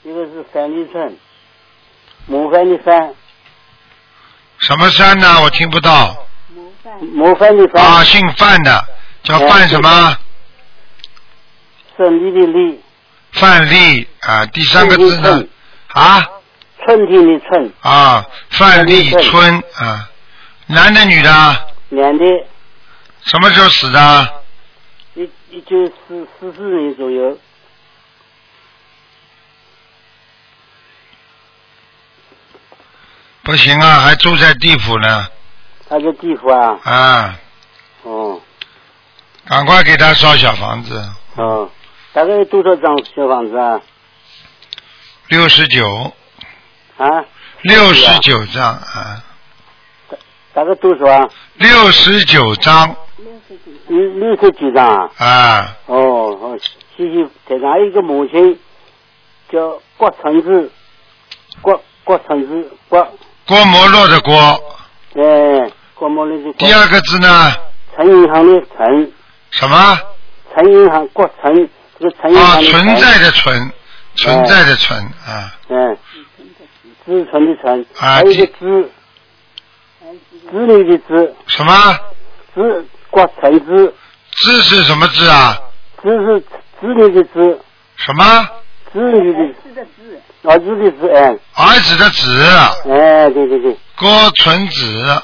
一个是范立春，模范的范。 什么山呢？我听不到。 模范的范。 啊，姓范的，叫范什么？ 胜利的利。 范立啊，第三个字呢？啊？ 春天的春。 啊，范立春啊，男的女的？ 男的。 什么时候死的 ？1944年左右。 不行啊，还住在地府呢。 他在地府啊？ 啊。 哦。 赶快给他烧小房子。 哦，大概有多少张小房子啊 ？69。 啊 ？69张啊。 大概多少啊 ？69张。 69张啊？ 啊。 哦，谢谢台长。还有一个母亲叫郭承志，郭承志， 郭沫若的郭。 郭沫若的郭。 第二个字呢？ 陈银行的陈。 什么？ 陈银行郭陈，这个陈银行的存在的存，存在的存啊。 知存的存。 啊。 还有一个知女的知。 什么？ 知郭承志。 知是什么字啊？ 知是子女的知。 什么？ 子女的。儿子的子， 儿子的子。 对。 郭存子。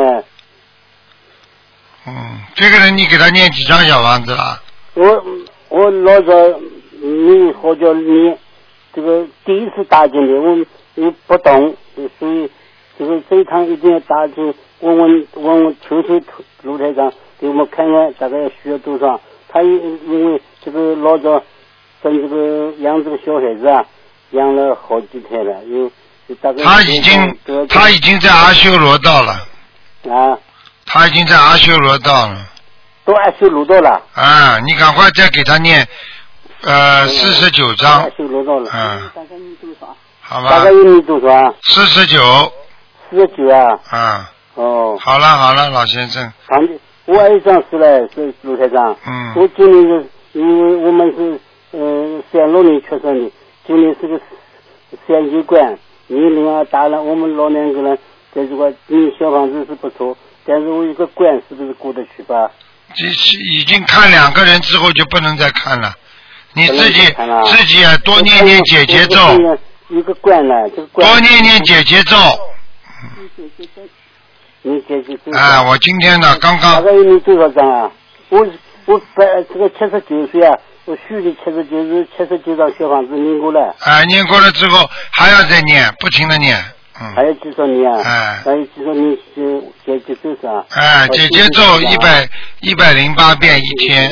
这个人你给他念几张小房子了？ 我老早你好叫你这个第一次打进的，我不懂，所以这一趟一定要打进。问求卢台长给我们看看大概需要多少。他因为这个老早跟这个养这个小孩子啊，养了好几胎了，大概他已经在阿修罗道了。 啊。 他已经在阿修罗道了。 都阿修罗道了。 啊，你赶快再给他念49章。 阿修罗道了。 大概念多少？好吧。 大概念多少啊 ？49。 49啊。 啊。 哦。 好了，老先生。 我还有一张是嘞，是卢台长。我今年是因为我们是36年出生的，今年是个30关，年龄啊大了，我们老两个人在这个小房子是不错，但是我一个关是不是过得去吧？ 已经看2个人之后就不能再看了，你自己啊多念念解结咒。 一个关了，这个关。 多念念解结咒。 你解结咒。 我今天呢刚刚。 大概有你多少张啊？我这个79岁啊，我虚的79张小房子念过了。 念过了之后还要再念，不停的念。 还有几少年啊？还有几少年解结咒是啊？ 解结咒108遍一天。